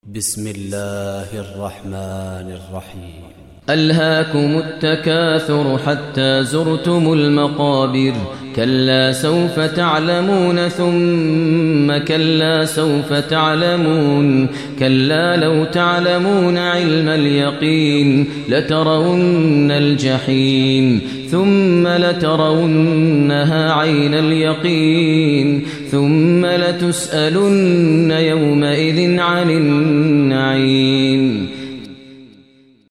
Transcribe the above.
بسم الله الرحمن الرحيم. ألهاكم التكاثر حتى زرتم المقابر. كلا سوف تعلمون ثم كلا سوف تعلمون. كلا لو تعلمون علم اليقين لترون الجحيم ثم لترونها عين اليقين ثم لتسألن يومئذ عن النعيم.